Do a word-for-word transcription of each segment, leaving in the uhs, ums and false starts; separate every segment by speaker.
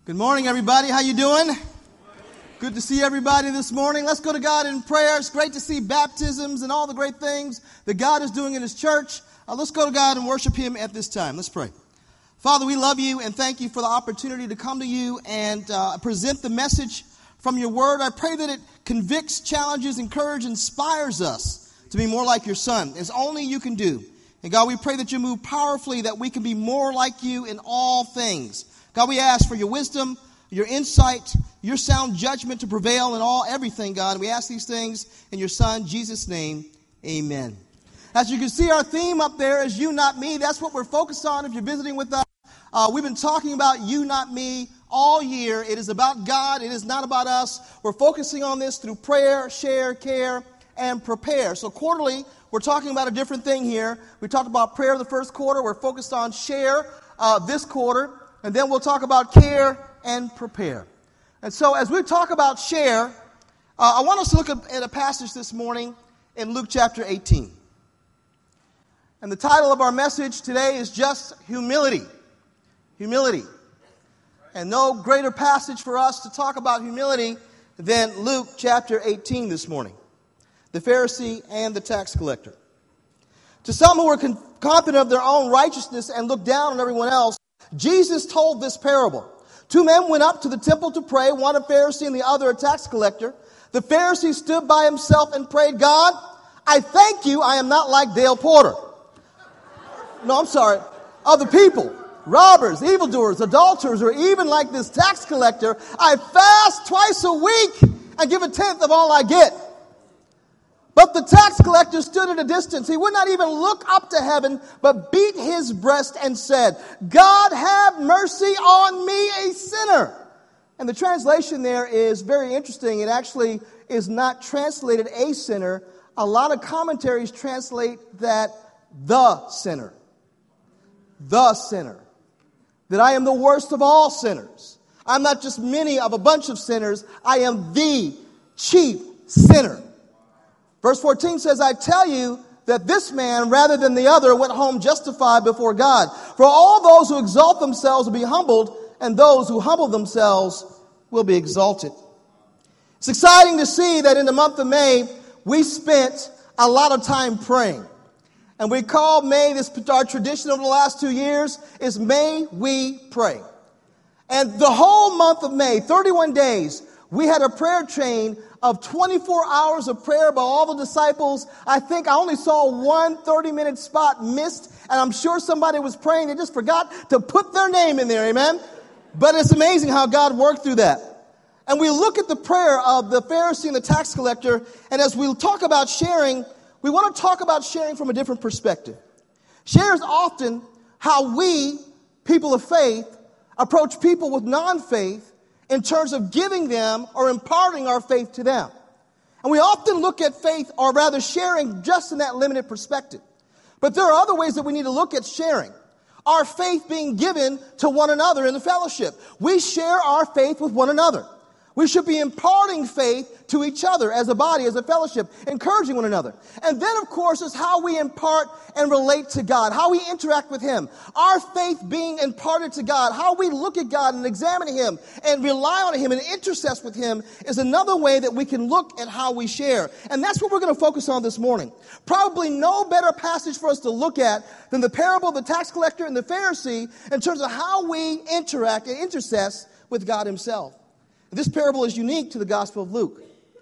Speaker 1: Good morning, everybody. How you doing? Good to see everybody this morning. Let's go to God in prayer. It's great to see baptisms and all the great things that God is doing in His church. Uh, let's go to God and worship Him at this time. Let's pray. Father, we love you and thank you for the opportunity to come to you and uh, present the message from your word. I pray that it convicts, challenges, encourages, inspires us to be more like your Son, as only you can do. And God, we pray that you move powerfully, that we can be more like you in all things. God, we ask for your wisdom, your insight, your sound judgment to prevail in all everything, God. We ask these things in your Son, Jesus' name, amen. As you can see, our theme up there is You, Not Me. That's what we're focused on if you're visiting with us. Uh, we've been talking about You, Not Me all year. It is about God. It is not about us. We're focusing on this through prayer, share, care, and prepare. So quarterly, we're talking about a different thing here. We talked about prayer the first quarter. We're focused on share uh, this quarter. And then we'll talk about care and prepare. And so as we talk about share, uh, I want us to look at a passage this morning in Luke chapter eighteen. And the title of our message today is just humility. Humility. And no greater passage for us to talk about humility than Luke chapter eighteen this morning. The Pharisee and the tax collector. To some who were confident of their own righteousness and looked down on everyone else, Jesus told this parable. Two men went up to the temple to pray, one a Pharisee and the other a tax collector. The Pharisee stood by himself and prayed, God, I thank you I am not like Dale Porter. No, I'm sorry. Other people, robbers, evildoers, adulterers, or even like this tax collector, I fast twice a week and give a tenth of all I get. But the tax collector stood at a distance. He would not even look up to heaven, but beat his breast and said, God, have mercy on me, a sinner. And the translation there is very interesting. It actually is not translated a sinner. A lot of commentaries translate that the sinner. The sinner. That I am the worst of all sinners. I'm not just many of a bunch of sinners. I am the chief sinner. Verse fourteen says, I tell you that this man, rather than the other, went home justified before God. For all those who exalt themselves will be humbled, and those who humble themselves will be exalted. It's exciting to see that in the month of May, we spent a lot of time praying. And we call May, this our tradition over the last two years, is May We Pray. And the whole month of May, thirty-one days, we had a prayer chain of twenty-four hours of prayer by all the disciples. I think I only saw one thirty-minute spot missed, and I'm sure somebody was praying. They just forgot to put their name in there, amen? But it's amazing how God worked through that. And we look at the prayer of the Pharisee and the tax collector, and as we talk about sharing, we want to talk about sharing from a different perspective. Share is often how we, people of faith, approach people with non-faith in terms of giving them or imparting our faith to them. And we often look at faith, or rather sharing, just in that limited perspective. But there are other ways that we need to look at sharing. Our faith being given to one another in the fellowship. We share our faith with one another. We should be imparting faith to each other as a body, as a fellowship, encouraging one another. And then, of course, is how we impart and relate to God, how we interact with Him. Our faith being imparted to God, how we look at God and examine Him and rely on Him and intercess with Him is another way that we can look at how we share. And that's what we're going to focus on this morning. Probably no better passage for us to look at than the parable of the tax collector and the Pharisee in terms of how we interact and intercess with God Himself. This parable is unique to the Gospel of Luke.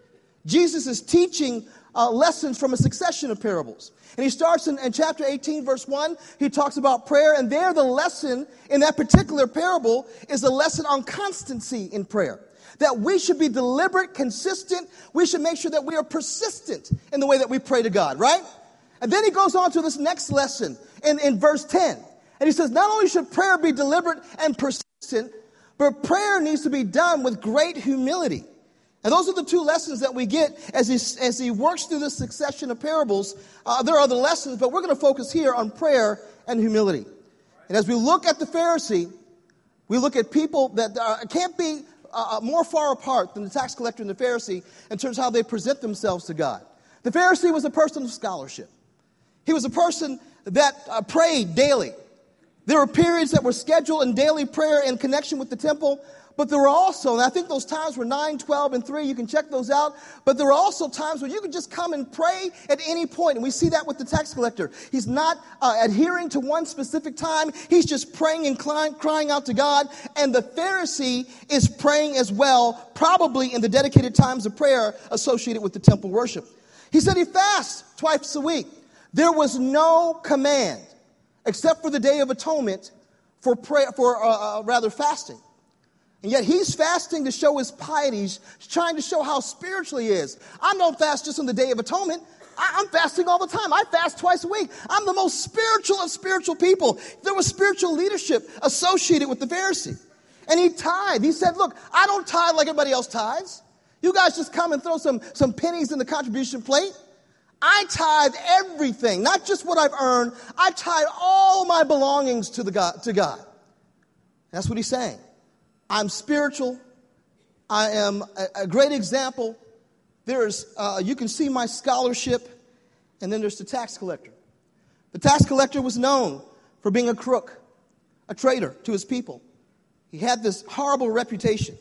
Speaker 1: Jesus is teaching uh, lessons from a succession of parables. And he starts in, in chapter eighteen, verse one. He talks about prayer. And there the lesson in that particular parable is a lesson on constancy in prayer. That we should be deliberate, consistent. We should make sure that we are persistent in the way that we pray to God, right? And then he goes on to this next lesson in, in verse ten. And he says, not only should prayer be deliberate and persistent, but prayer needs to be done with great humility. And those are the two lessons that we get as he, as he works through this succession of parables. Uh, there are other lessons, but we're going to focus here on prayer and humility. And as we look at the Pharisee, we look at people that uh, can't be uh, more far apart than the tax collector and the Pharisee in terms of how they present themselves to God. The Pharisee was a person of scholarship. He was a person that uh, prayed daily. There were periods that were scheduled in daily prayer in connection with the temple. But there were also, and I think those times were nine, twelve, and three. You can check those out. But there were also times where you could just come and pray at any point. And we see that with the tax collector. He's not uh, adhering to one specific time. He's just praying and crying, crying out to God. And the Pharisee is praying as well, probably in the dedicated times of prayer associated with the temple worship. He said he fasts twice a week. There was no command, except for the Day of Atonement, for prayer, for uh, uh, rather fasting. And yet he's fasting to show his piety. He's trying to show how spiritual he is. I don't fast just on the Day of Atonement. I, I'm fasting all the time. I fast twice a week. I'm the most spiritual of spiritual people. There was spiritual leadership associated with the Pharisee. And he tithed. He said, look, I don't tithe like everybody else tithes. You guys just come and throw some, some pennies in the contribution plate. I tithe everything, not just what I've earned. I tithe all my belongings to the God, to God. That's what he's saying. I'm spiritual. I am a, a great example. There's, uh, you can see my scholarship, and then there's the tax collector. The tax collector was known for being a crook, a traitor to his people. He had this horrible reputation.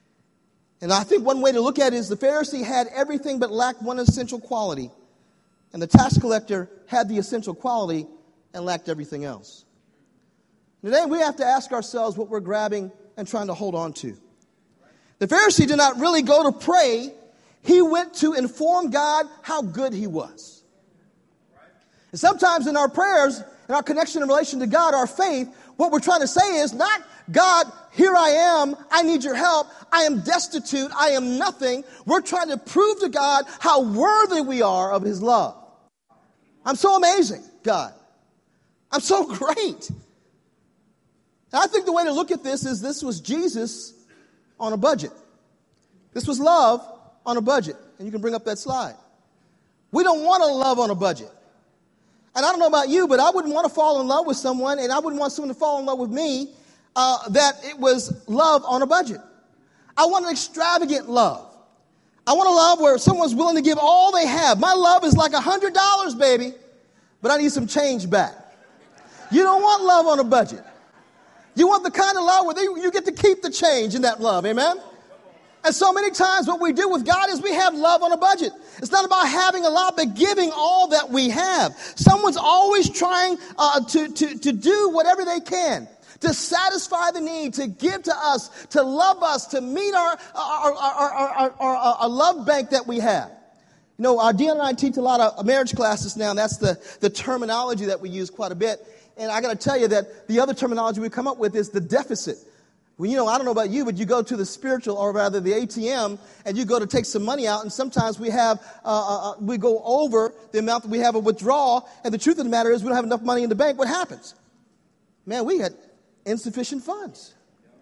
Speaker 1: And I think one way to look at it is the Pharisee had everything but lacked one essential quality. And the tax collector had the essential quality and lacked everything else. Today we have to ask ourselves what we're grabbing and trying to hold on to. The Pharisee did not really go to pray. He went to inform God how good he was. And sometimes in our prayers, in our connection and relation to God, our faith, what we're trying to say is not, God, here I am. I need your help. I am destitute. I am nothing. We're trying to prove to God how worthy we are of his love. I'm so amazing, God. I'm so great. And I think the way to look at this is this was Jesus on a budget. This was love on a budget. And you can bring up that slide. We don't want to love on a budget. And I don't know about you, but I wouldn't want to fall in love with someone, and I wouldn't want someone to fall in love with me, uh, that it was love on a budget. I want an extravagant love. I want a love where someone's willing to give all they have. My love is like one hundred dollars, baby, but I need some change back. You don't want love on a budget. You want the kind of love where they, you get to keep the change in that love, amen? And so many times what we do with God is we have love on a budget. It's not about having a lot, but giving all that we have. Someone's always trying uh, to, to, to do whatever they can to satisfy the need, to give to us, to love us, to meet our, our, our, our, our, our, our love bank that we have. You know, our Dion and I teach a lot of marriage classes now, and that's the, the terminology that we use quite a bit. And I got to tell you that the other terminology we come up with is the deficit. Well, you know, I don't know about you, but you go to the spiritual, or rather the A T M, and you go to take some money out, and sometimes we have, uh, uh, we go over the amount that we have a withdrawal, and the truth of the matter is we don't have enough money in the bank. What happens? Man, we had insufficient funds.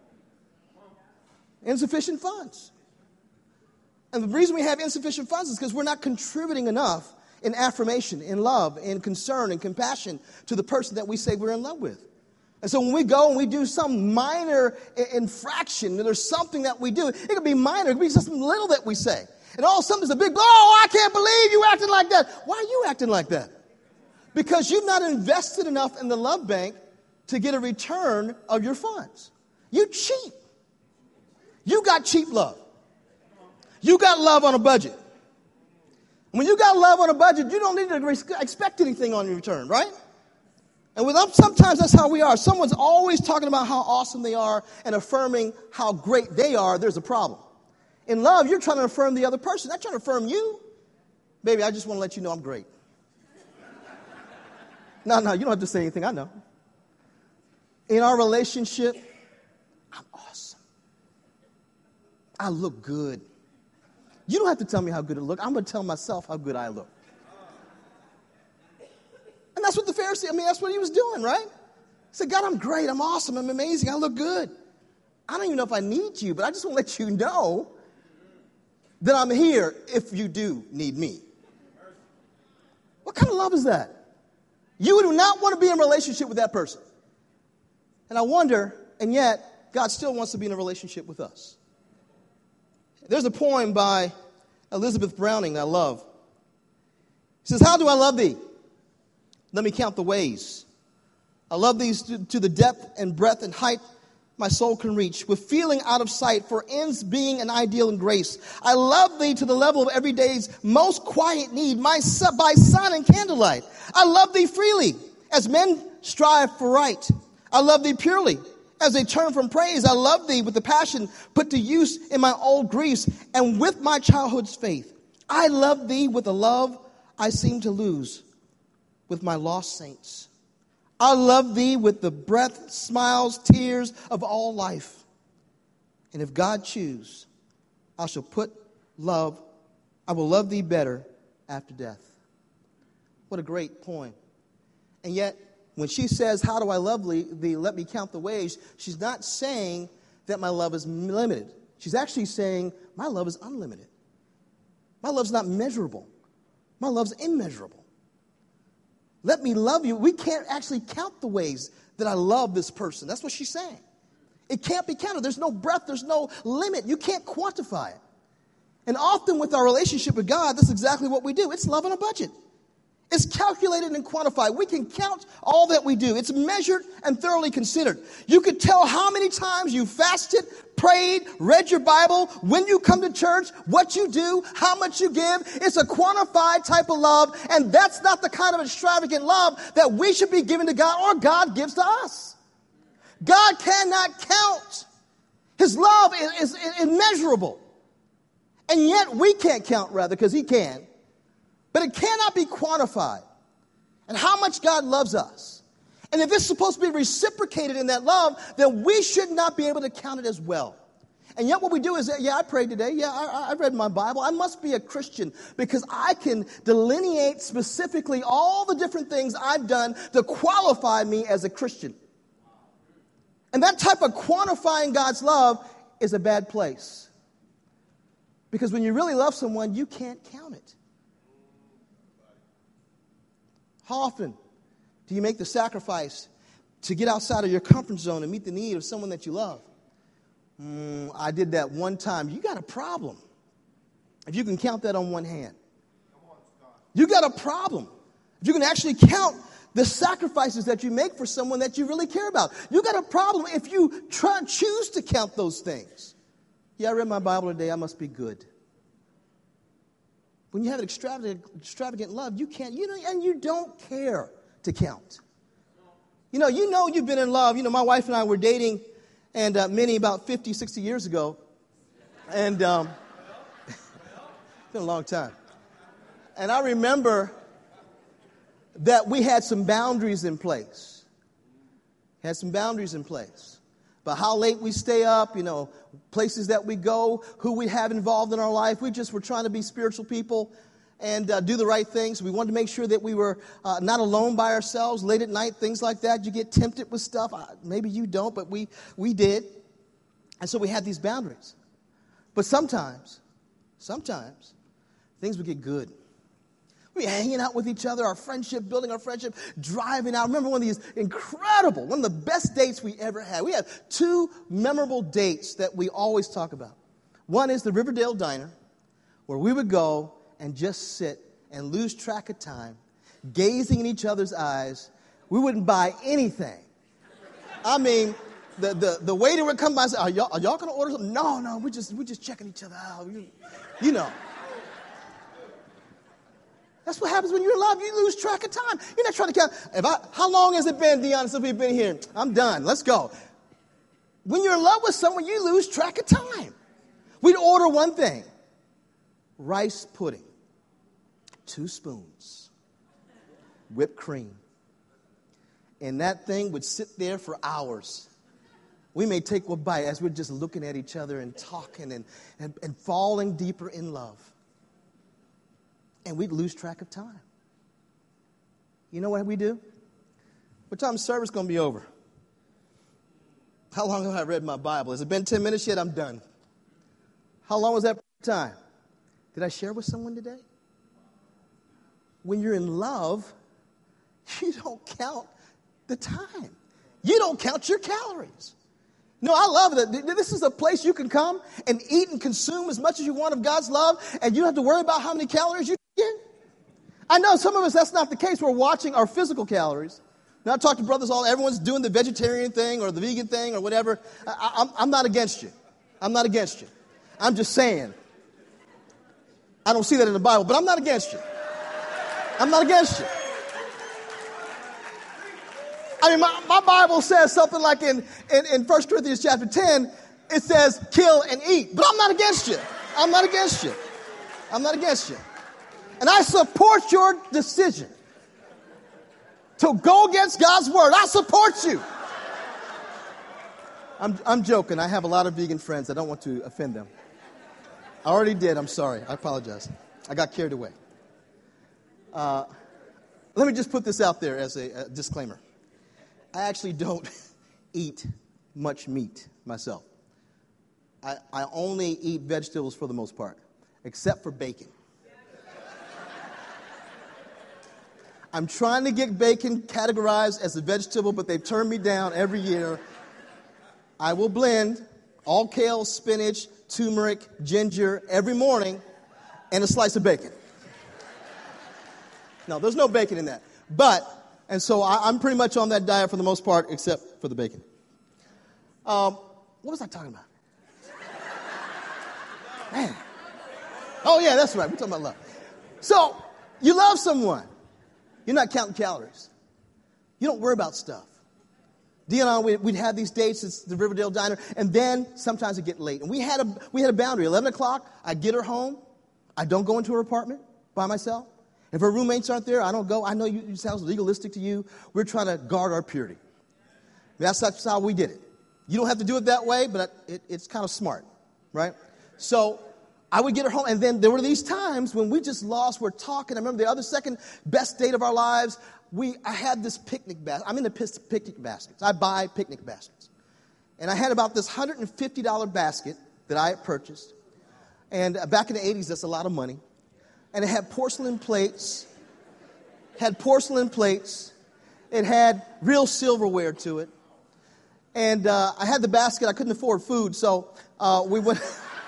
Speaker 1: Insufficient funds. And the reason we have insufficient funds is because we're not contributing enough in affirmation, in love, in concern, and compassion to the person that we say we're in love with. And so when we go and we do some minor infraction, there's something that we do. It could be minor. It could be something little that we say. And all of a sudden there's a big, oh, I can't believe you acting like that. Why are you acting like that? Because you've not invested enough in the love bank to get a return of your funds. You cheap. You got cheap love. You got love on a budget. When you got love on a budget, you don't need to expect anything on your return, right? And with us, sometimes that's how we are. Someone's always talking about how awesome they are and affirming how great they are. There's a problem. In love, you're trying to affirm the other person. I'm trying to affirm you. Baby, I just want to let you know I'm great. No, no, you don't have to say anything. I know. In our relationship, I'm awesome. I look good. You don't have to tell me how good it looks. I'm going to tell myself how good I look. And that's what the Pharisee, I mean, that's what he was doing, right? He said, God, I'm great. I'm awesome. I'm amazing. I look good. I don't even know if I need you, but I just want to let you know that I'm here if you do need me. What kind of love is that? You would not want to be in a relationship with that person. And I wonder, and yet, God still wants to be in a relationship with us. There's a poem by Elizabeth Browning that I love. It says, how do I love thee? Let me count the ways. I love these to, to the depth and breadth and height my soul can reach, with feeling out of sight, for ends being an ideal and grace. I love thee to the level of every day's most quiet need, my son, by sun and candlelight. I love thee freely, as men strive for right. I love thee purely, as they turn from praise. I love thee with the passion put to use in my old griefs, and with my childhood's faith. I love thee with a love I seem to lose with my lost saints. I love thee with the breath, smiles, tears of all life. And if God choose, I shall put love, I will love thee better after death. What a great poem. And yet, when she says, how do I love thee, let me count the ways, she's not saying that my love is limited. She's actually saying, my love is unlimited. My love's not measurable. My love's immeasurable. Let me love you. We can't actually count the ways that I love this person. That's what she's saying. It can't be counted. There's no breadth. There's no limit. You can't quantify it. And often with our relationship with God, that's exactly what we do. It's love on a budget. It's calculated and quantified. We can count all that we do. It's measured and thoroughly considered. You could tell how many times you fasted, prayed, read your Bible, when you come to church, what you do, how much you give. It's a quantified type of love, and that's not the kind of extravagant love that we should be giving to God or God gives to us. God cannot count. His love is, is immeasurable. And yet we can't count, rather, because he can. But it cannot be quantified. And how much God loves us. And if it's supposed to be reciprocated in that love, then we should not be able to count it as well. And yet what we do is, yeah, I prayed today. Yeah, I, I read my Bible. I must be a Christian because I can delineate specifically all the different things I've done to qualify me as a Christian. And that type of quantifying God's love is a bad place. Because when you really love someone, you can't count it. How often do you make the sacrifice to get outside of your comfort zone and meet the need of someone that you love? Mm, I did that one time. You got a problem. If you can count that on one hand. You got a problem. If you can actually count the sacrifices that you make for someone that you really care about. You got a problem if you try, choose to count those things. Yeah, I read my Bible today. I must be good. When you have an extravagant, extravagant love, you can't, you know, and you don't care to count. You know, you know you've been in love. You know, my wife and I were dating, and uh, many about fifty, sixty years ago. And um, it's been a long time. And I remember that we had some boundaries in place. Had some boundaries in place. But how late we stay up, you know, places that we go, who we have involved in our life. We just were trying to be spiritual people and uh, do the right things. We wanted to make sure that we were uh, not alone by ourselves late at night, things like that. You get tempted with stuff. Uh, maybe you don't, but we, we did. And so we had these boundaries. But sometimes, sometimes, things would get good. We were hanging out with each other, our friendship, building our friendship, driving out. I remember one of these incredible, one of the best dates we ever had. We had two memorable dates that we always talk about. One is the Riverdale Diner, where we would go and just sit and lose track of time, gazing in each other's eyes. We wouldn't buy anything. I mean, the, the, the waiter would come by and say, are y'all, are y'all going to order something? No, no, we're just, we're just checking each other out. You, you know. That's what happens when you're in love. You lose track of time. You're not trying to count. If I, how long has it been, Dion, since we've been here? I'm done. Let's go. When you're in love with someone, you lose track of time. We'd order one thing. Rice pudding. Two spoons. Whipped cream. And that thing would sit there for hours. We may take one bite as we're just looking at each other and talking and, and, and falling deeper in love. And we'd lose track of time. You know what we do? What time is service going to be over? How long have I read my Bible? Has it been ten minutes yet? I'm done. How long was that time? Did I share with someone today? When you're in love, you don't count the time. You don't count your calories. No, I love it. This is a place you can come and eat and consume as much as you want of God's love, and you don't have to worry about how many calories you get. I know some of us, that's not the case. We're watching our physical calories. And I talk to brothers all, everyone's doing the vegetarian thing or the vegan thing or whatever. I, I'm, I'm not against you. I'm not against you. I'm just saying. I don't see that in the Bible, but I'm not against you. I'm not against you. I mean, my, my Bible says something like in, in, in First Corinthians chapter ten, it says kill and eat. But I'm not against you. I'm not against you. I'm not against you. And I support your decision to go against God's word. I support you. I'm, I'm joking. I have a lot of vegan friends. I don't want to offend them. I already did. I'm sorry. I apologize. I got carried away. Uh, let me just put this out there as a, a disclaimer. I actually don't eat much meat myself. I, I only eat vegetables for the most part, except for bacon. I'm trying to get bacon categorized as a vegetable, but they've turned me down every year. I will blend all kale, spinach, turmeric, ginger every morning, and a slice of bacon. No, there's no bacon in that. But, and so I, I'm pretty much on that diet for the most part, except for the bacon. Um, what was I talking about? Man. Oh, yeah, that's right. We're talking about love. So, you love someone. You're not counting calories. You don't worry about stuff. Dee and I, we'd have these dates at the Riverdale Diner, and then sometimes it'd get late. And we had a we had a boundary. eleven o'clock, I'd get her home. I don't go into her apartment by myself. If her roommates aren't there, I don't go. I know you, it sounds legalistic to you. We're trying to guard our purity. That's, that's how we did it. You don't have to do it that way, but it, it's kind of smart, right? So I would get her home, and then there were these times when we just lost. We're talking. I remember the other second best date of our lives. We I had this picnic basket. I'm into picnic baskets. I buy picnic baskets. And I had about this one hundred fifty dollars basket that I had purchased. And back in the eighties, that's a lot of money. And it had porcelain plates. Had porcelain plates. It had real silverware to it. And uh, I had the basket. I couldn't afford food, so uh, we went...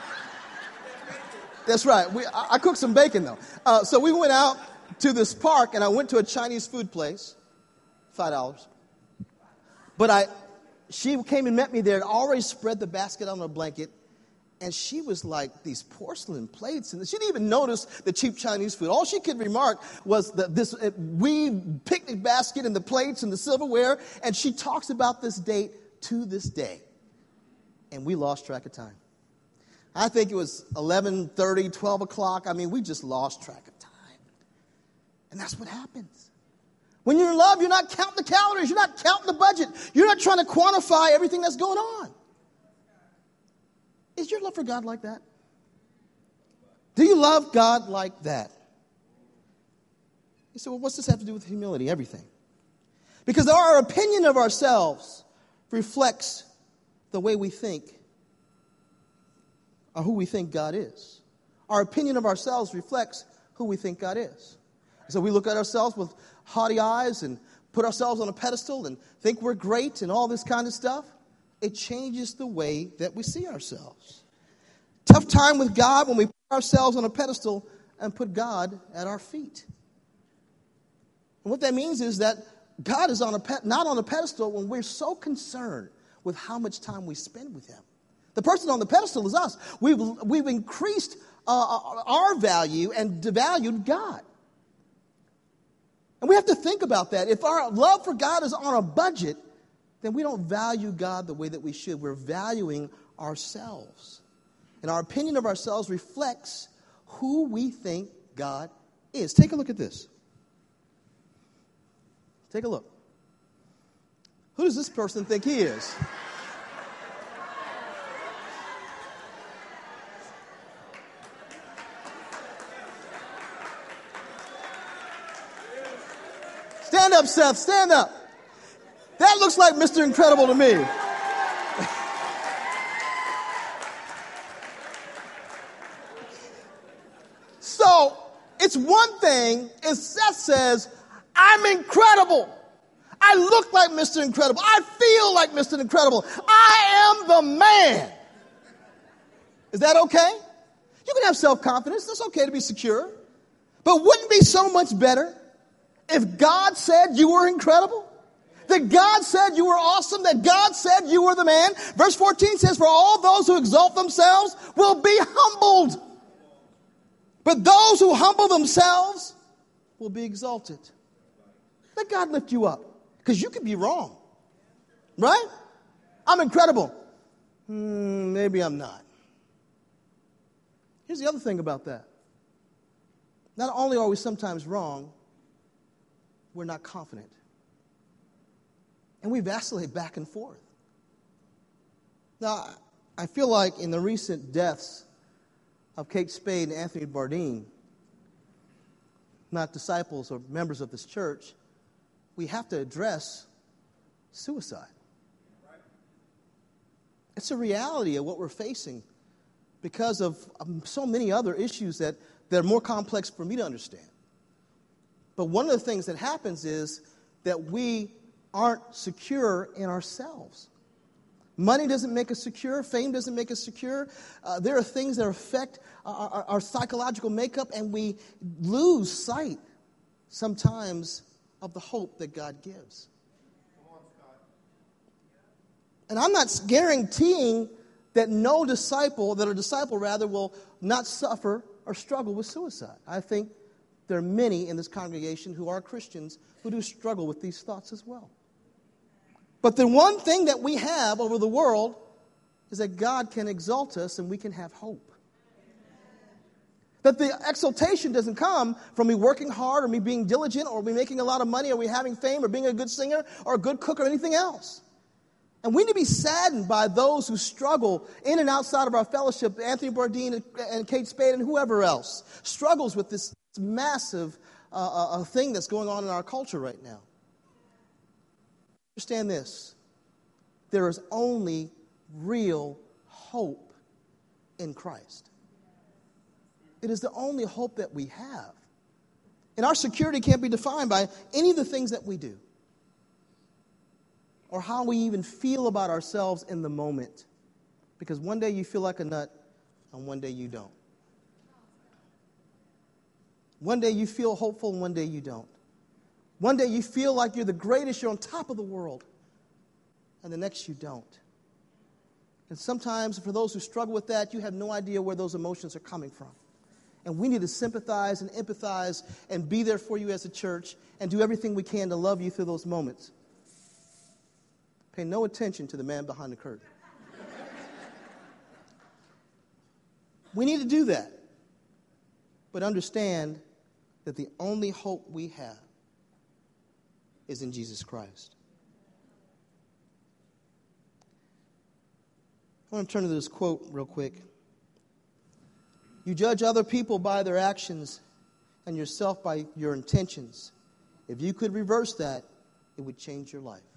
Speaker 1: That's right. We, I, I cooked some bacon, though. Uh, so we went out to this park, and I went to a Chinese food place, five dollars. But I, she came and met me there and already spread the basket on a blanket, and she was like, these porcelain plates. And she didn't even notice the cheap Chinese food. All she could remark was the, this uh, wee picnic basket and the plates and the silverware, and she talks about this date to this day. And we lost track of time. I think it was eleven thirty, twelve o'clock. I mean, we just lost track of time. And that's what happens. When you're in love, you're not counting the calories. You're not counting the budget. You're not trying to quantify everything that's going on. Is your love for God like that? Do you love God like that? You say, well, what's this have to do with humility? Everything. Because our opinion of ourselves reflects the way we think or who we think God is. Our opinion of ourselves reflects who we think God is. So we look at ourselves with haughty eyes and put ourselves on a pedestal and think we're great and all this kind of stuff. It changes the way that we see ourselves. Tough time with God when we put ourselves on a pedestal and put God at our feet. And what that means is that God is on a pe- not on a pedestal when we're so concerned with how much time we spend with Him. The person on the pedestal is us. We've, we've increased uh, our value and devalued God. And we have to think about that. If our love for God is on a budget, then we don't value God the way that we should. We're valuing ourselves. And our opinion of ourselves reflects who we think God is. Take a look at this. Take a look. Who does this person think he is? Stand up, Seth. Stand up. That looks like Mister Incredible to me. So, it's one thing if Seth says, I'm incredible. I look like Mister Incredible. I feel like Mister Incredible. I am the man. Is that okay? You can have self-confidence. That's okay to be secure. But wouldn't it be so much better if God said you were incredible? That God said you were awesome, that God said you were the man. Verse fourteen says, for all those who exalt themselves will be humbled. But those who humble themselves will be exalted. Let God lift you up. Because you could be wrong. Right? I'm incredible. Hmm, maybe I'm not. Here's the other thing about that. Not only are we sometimes wrong, we're not confident. And we vacillate back and forth. Now, I feel like in the recent deaths of Kate Spade and Anthony Bourdain, not disciples or members of this church, we have to address suicide. It's a reality of what we're facing because of um, so many other issues that, that are more complex for me to understand. But one of the things that happens is that we aren't secure in ourselves. Money doesn't make us secure. Fame doesn't make us secure. Uh, there are things that affect our, our, our psychological makeup, and we lose sight sometimes of the hope that God gives. And I'm not guaranteeing that no disciple, that a disciple rather, will not suffer or struggle with suicide. I think there are many in this congregation who are Christians who do struggle with these thoughts as well. But the one thing that we have over the world is that God can exalt us and we can have hope. That the exaltation doesn't come from me working hard or me being diligent or me making a lot of money or me having fame or being a good singer or a good cook or anything else. And we need to be saddened by those who struggle in and outside of our fellowship, Anthony Bourdain and Kate Spade and whoever else struggles with this massive uh, uh, thing that's going on in our culture right now. Understand this. There is only real hope in Christ. It is the only hope that we have. And our security can't be defined by any of the things that we do or how we even feel about ourselves in the moment. Because one day you feel like a nut and one day you don't. One day you feel hopeful and one day you don't. One day you feel like you're the greatest, you're on top of the world, and the next you don't. And sometimes for those who struggle with that, you have no idea where those emotions are coming from. And we need to sympathize and empathize and be there for you as a church and do everything we can to love you through those moments. Pay no attention to the man behind the curtain. We need to do that. But understand that the only hope we have is in Jesus Christ. I want to turn to this quote real quick. You judge other people by their actions and yourself by your intentions. If you could reverse that, it would change your life.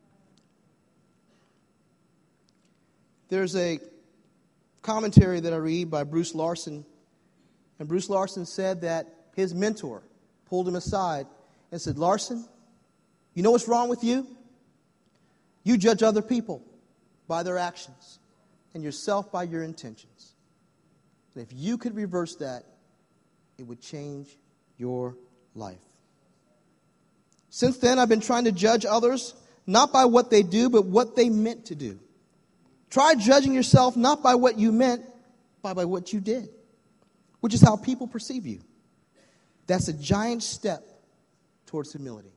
Speaker 1: There's a commentary that I read by Bruce Larson. And Bruce Larson said that his mentor pulled him aside and said, Larson, you know what's wrong with you? You judge other people by their actions and yourself by your intentions. And if you could reverse that, it would change your life. Since then, I've been trying to judge others, not by what they do, but what they meant to do. Try judging yourself not by what you meant, but by what you did, which is how people perceive you. That's a giant step towards humility.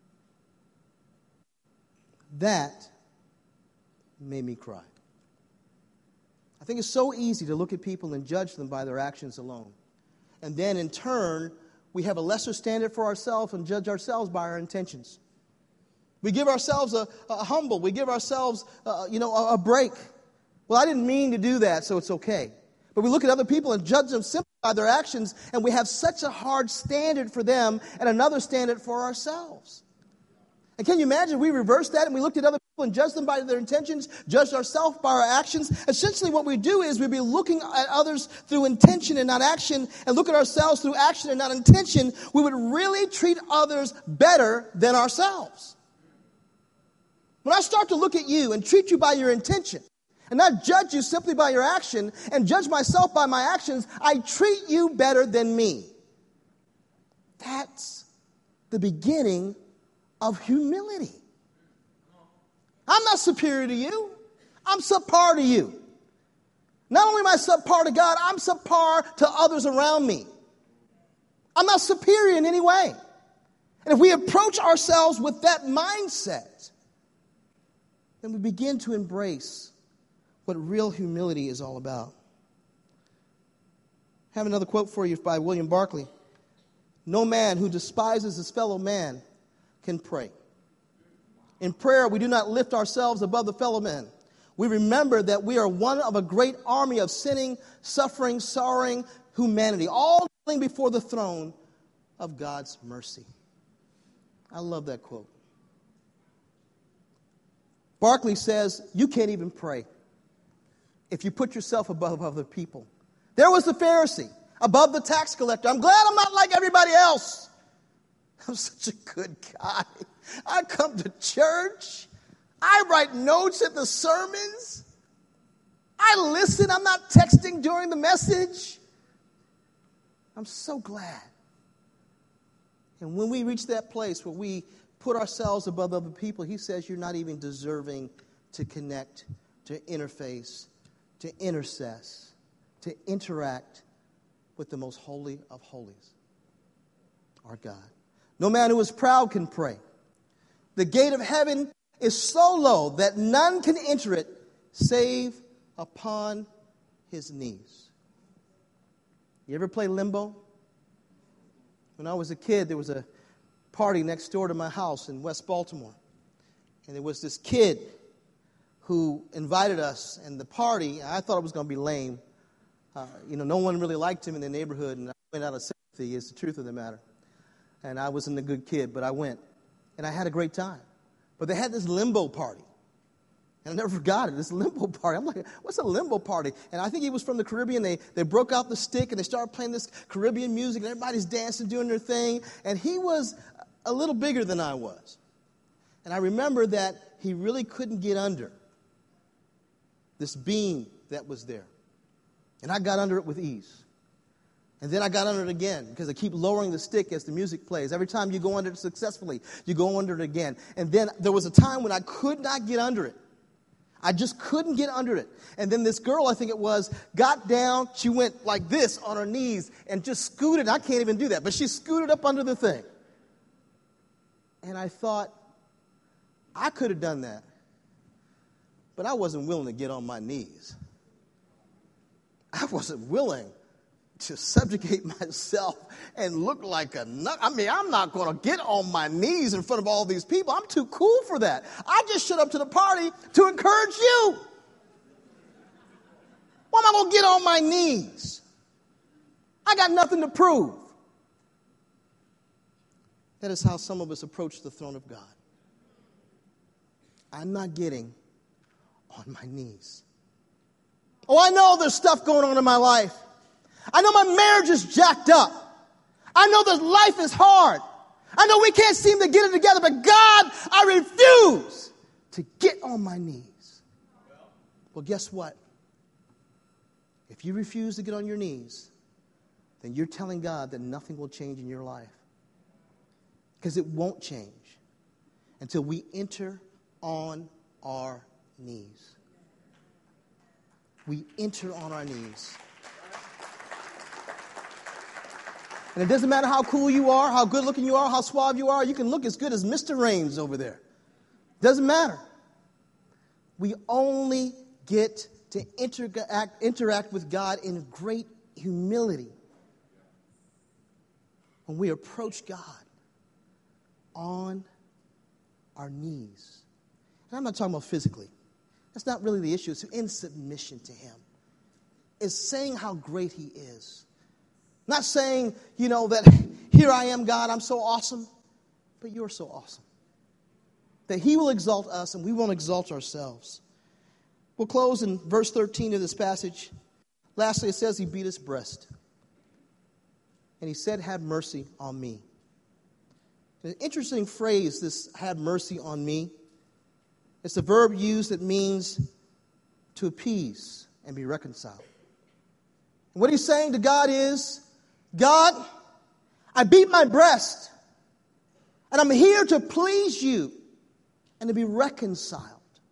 Speaker 1: That made me cry. I think it's so easy to look at people and judge them by their actions alone. And then in turn, we have a lesser standard for ourselves and judge ourselves by our intentions. We give ourselves a, a humble, we give ourselves, uh, you know, a, a break. Well, I didn't mean to do that, so it's okay. But we look at other people and judge them simply by their actions, and we have such a hard standard for them and another standard for ourselves. And can you imagine we reversed that and we looked at other people and judged them by their intentions, judged ourselves by our actions? Essentially what we do is we'd be looking at others through intention and not action, and look at ourselves through action and not intention. We would really treat others better than ourselves. When I start to look at you and treat you by your intention, and not judge you simply by your action, and judge myself by my actions, I treat you better than me. That's the beginning of humility. I'm not superior to you. I'm subpar to you. Not only am I subpar to God, I'm subpar to others around me. I'm not superior in any way. And if we approach ourselves with that mindset, then we begin to embrace what real humility is all about. I have another quote for you by William Barclay. No man who despises his fellow man can pray. In prayer, we do not lift ourselves above the fellow men. We remember that we are one of a great army of sinning, suffering, sorrowing humanity, all kneeling before the throne of God's mercy. I love that quote. Barclay says, you can't even pray if you put yourself above other people. There was the Pharisee, above the tax collector. I'm glad I'm not like everybody else. I'm such a good guy. I come to church. I write notes at the sermons. I listen. I'm not texting during the message. I'm so glad. And when we reach that place where we put ourselves above other people, he says you're not even deserving to connect, to interface, to intercess, to interact with the most holy of holies, our God. No man who is proud can pray. The gate of heaven is so low that none can enter it save upon his knees. You ever play limbo? When I was a kid, there was a party next door to my house in West Baltimore. And there was this kid who invited us, and the party, I thought it was going to be lame. Uh, you know, no one really liked him in the neighborhood, and I went out of sympathy, is the truth of the matter. And I wasn't a good kid, but I went. And I had a great time. But they had this limbo party. And I never forgot it, this limbo party. I'm like, what's a limbo party? And I think he was from the Caribbean. They they broke out the stick and they started playing this Caribbean music. And everybody's dancing, doing their thing. And he was a little bigger than I was. And I remember that he really couldn't get under this beam that was there. And I got under it with ease. And then I got under it again because I keep lowering the stick as the music plays. Every time you go under it successfully, you go under it again. And then there was a time when I could not get under it. I just couldn't get under it. And then this girl, I think it was, got down. She went like this on her knees and just scooted. I can't even do that, but she scooted up under the thing. And I thought, I could have done that, but I wasn't willing to get on my knees. I wasn't willing to subjugate myself and look like a nut. I mean, I'm not going to get on my knees in front of all these people. I'm too cool for that. I just showed up to the party to encourage you. Why am I going to get on my knees? I got nothing to prove. That is how some of us approach the throne of God. I'm not getting on my knees. Oh, I know there's stuff going on in my life. I know my marriage is jacked up. I know that life is hard. I know we can't seem to get it together, but God, I refuse to get on my knees. Well, guess what? If you refuse to get on your knees, then you're telling God that nothing will change in your life. Because it won't change until we enter on our knees. We enter on our knees. And it doesn't matter how cool you are, how good looking you are, how suave you are. You can look as good as Mister Raines over there. Doesn't matter. We only get to interact, interact with God in great humility when we approach God on our knees. And I'm not talking about physically. That's not really the issue. It's in submission to Him. It's saying how great He is. Not saying, you know, that here I am, God, I'm so awesome, but you're so awesome. That He will exalt us and we won't exalt ourselves. We'll close in verse thirteen of this passage. Lastly, it says He beat His breast. And He said, have mercy on me. An interesting phrase, this have mercy on me. It's a verb used that means to appease and be reconciled. And what He's saying to God is, God, I beat my breast, and I'm here to please you and to be reconciled.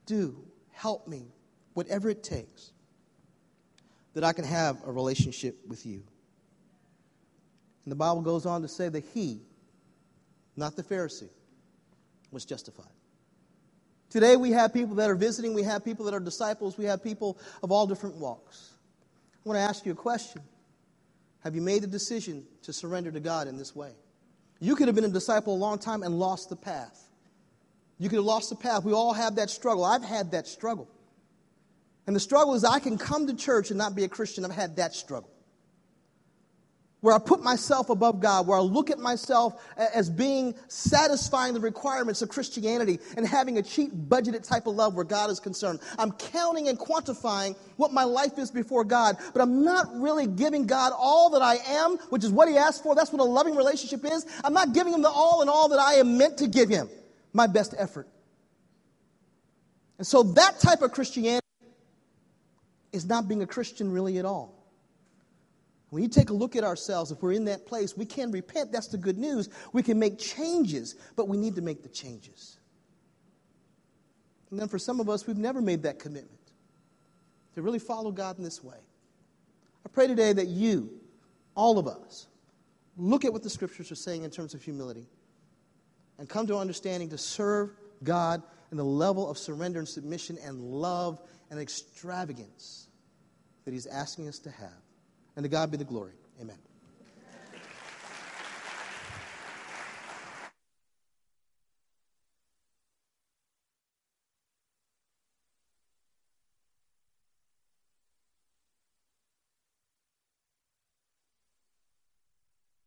Speaker 1: do, help me, whatever it takes, that I can have a relationship with you. And the Bible goes on to say that he, not the Pharisee, was justified. Today we have people that are visiting, we have people that are disciples, we have people of all different walks. I want to ask you a question. Have you made the decision to surrender to God in this way? You could have been a disciple a long time and lost the path. You could have lost the path. We all have that struggle. I've had that struggle. And the struggle is I can come to church and not be a Christian. I've had that struggle. Where I put myself above God, where I look at myself as being satisfying the requirements of Christianity and having a cheap, budgeted type of love where God is concerned. I'm counting and quantifying what my life is before God, but I'm not really giving God all that I am, which is what he asked for. That's what a loving relationship is. I'm not giving him the all and all that I am meant to give him, my best effort. And so that type of Christianity is not being a Christian really at all. When you take a look at ourselves, if we're in that place, we can repent. That's the good news. We can make changes, but we need to make the changes. And then for some of us, we've never made that commitment to really follow God in this way. I pray today that you, all of us, look at what the Scriptures are saying in terms of humility and come to an understanding to serve God in the level of surrender and submission and love and extravagance that he's asking us to have. And to God be the glory. Amen.